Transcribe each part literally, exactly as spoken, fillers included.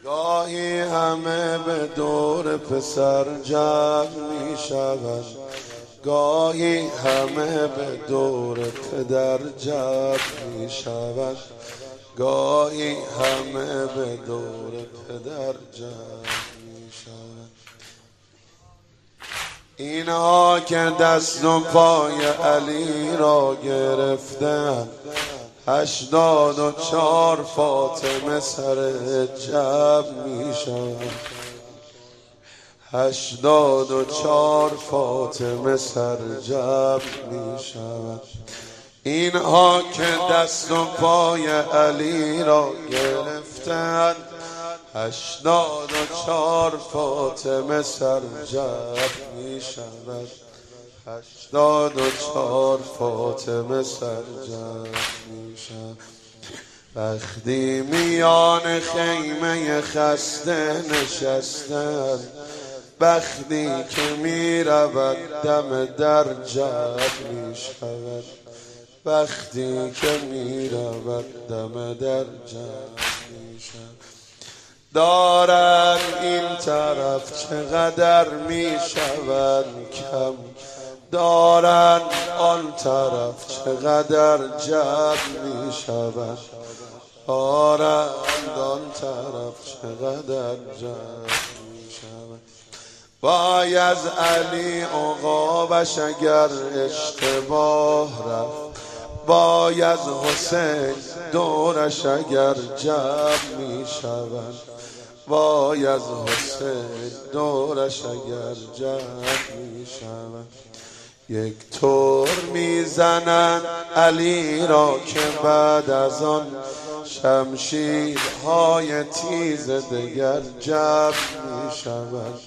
گاهی همه به دور پسر جمع می شود، گاهی همه به دور پدر جمع می شود، گاهی همه به دور پدر جمع می شود. اینها که دست و پای علی را گرفتند، هشتاد و چار فاطمه سر جمع می شود، هشتاد و چار فاطمه سر جمع می شود. اینها که دست و پای علی را گرفتند، هشتاد و چار فاطمه سر جمع می شود، هشتاد و چار فاطمه سر جمع می شود. وقتی میان خیمه خسته نشستند، وقتی که می رود دم در جمع می شود، وقتی که می رود دم در جمع می شود. دارن این طرف چقدر می شود کم، دارن آن طرف چقدر جمع می شود، دارن آن طرف چقدر جمع می شود. وای از علی عقابش اگر اشتباه رفت، وای از حسین دورش اگر جمع می شود، وای از حسین دورش اگر جمع می شود. یک طور میزنند علی را که بعد از آن شمشیرهای تیز دگر جمع می شود،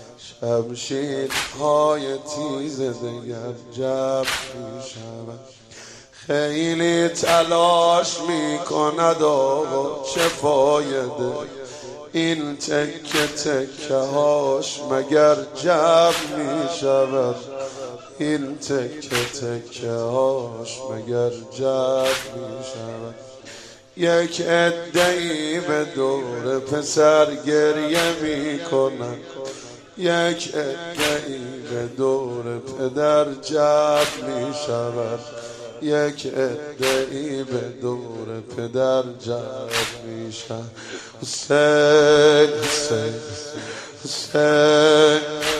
شمشیرهای تیز دگر جمع می شود. خیلی تلاش می کند آقا چه فایده، این تکه تکه هاش مگر جمع می شود، این تکه تکه هاش مگر جمع می شود. یک عده‌ای به دور پسر گریه می کنند، یک عده‌ای به دور پدر جمع می شود، یک عده‌ای به دور پدر جمع می شود. حسین حسین حسین